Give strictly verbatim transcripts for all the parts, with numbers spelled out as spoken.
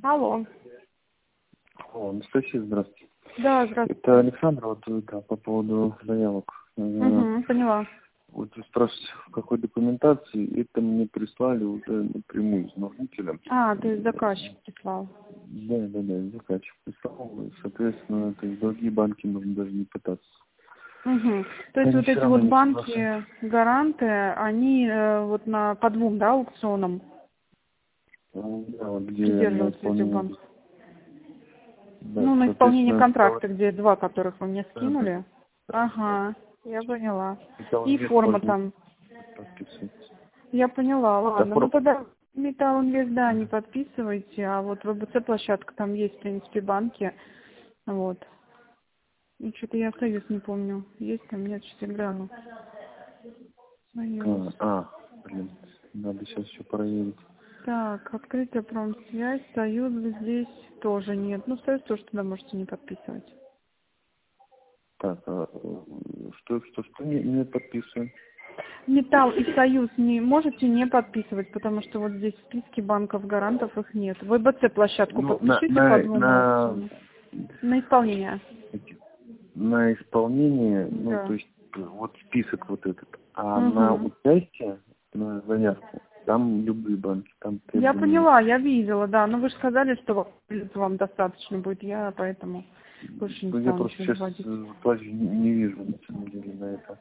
Алло. О, Анастасия, здравствуйте. Да, здравствуйте. Это Александр, вот да, по поводу заявок. Угу, поняла. Вот вы спрашиваете, в какой документации, это мне прислали уже напрямую исполнителя. А, то есть заказчик прислал. Да, да, да, заказчик прислал, и, соответственно, то есть другие банки нужно даже не пытаться. Угу. То есть Они вот все эти равно вот не согласны. банки, гаранты, они э, вот на по двум, да, аукционам Ну, да, вот где на придерживаются этих исполнение, банков? да, Ну, на исполнение соответственно, контракта, где два, которых вы мне да, да, скинули. Ага, я поняла. металл И инвест форма пользуется, там. подписывается. Я поняла, Да, ладно. Ну форм- тогда Металл Инвест, да, не Мгм. подписывайте, а вот ВБЦ площадка, там есть, в принципе, банки. Вот. Ну, что-то я Союз не помню. Есть там, нет, сейчас я гляну. Союз. а, а, блин, надо сейчас еще проверить. Так, открытие промсвязь, Союз здесь тоже нет. Ну, Союз тоже туда можете не подписывать. Так, а, э, что, что, что не, не подписываем? Металл и Союз не можете не подписывать, потому что вот здесь в списке банков-гарантов их нет. ВБЦ площадку Ну, на, подпишите по на, двум на, аукционам. На исполнение. эти- на исполнение, ну, то Да. есть, э, вот список вот этот, а на Угу. участие, на заявку, там любые банки, там Я требований нет. поняла, я видела, да. Но вы же сказали, что вам достаточно будет. Я поэтому больше не Ну, я стала просто ничего сейчас вводить. не, не вижу, на самом деле, на это.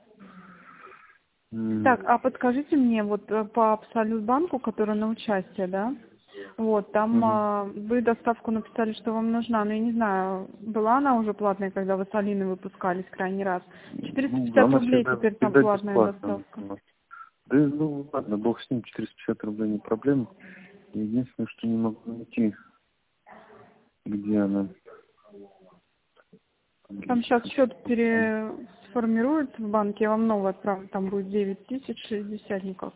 М, Так, а подскажите мне, вот э, по Абсолют банку, который на участие, да? Вот, там мгм. а, вы доставку написали, что вам нужна, но я не знаю, была она уже платная, когда вы с Алиной выпускались крайний раз. четыреста Ну, пятьдесят она рублей всегда, теперь там всегда платная бесплатная. доставка. Да, ну, ладно, бог с ним, четыреста пятьдесят рублей не проблема. Единственное, что не могу найти, где она. Там сейчас Английском. счет пересформируется в банке, я вам новый отправлю, там будет девять тысяч шестьдесят никак.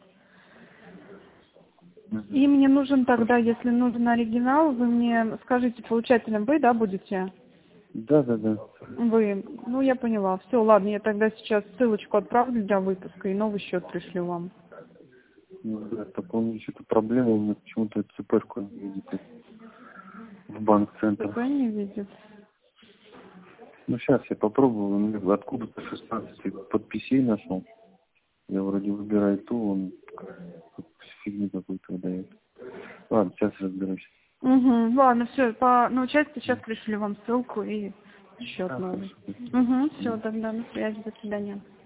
Мгм. И мне нужен тогда, Хорошо. если нужен оригинал, вы мне скажите, получателем вы, да, будете? Да, да, да. Вы, ну я поняла. Все, ладно, я тогда сейчас ссылочку отправлю для выпуска и новый счет пришлю вам. Ну, да, так он еще эту проблему, у меня почему-то ЦПшку не видите в банк-центр. ТП не видит. Ну, сейчас я попробую, он мне откуда-то шестнадцать подписей нашел. Я вроде выбираю ту, он фигню какую-то выдает. Ладно, сейчас разберусь. Угу, ладно, все, по на участие сейчас пришлю вам ссылку и счет А, новый. хорошо. Угу, все, Мгм. тогда на связи, до свидания.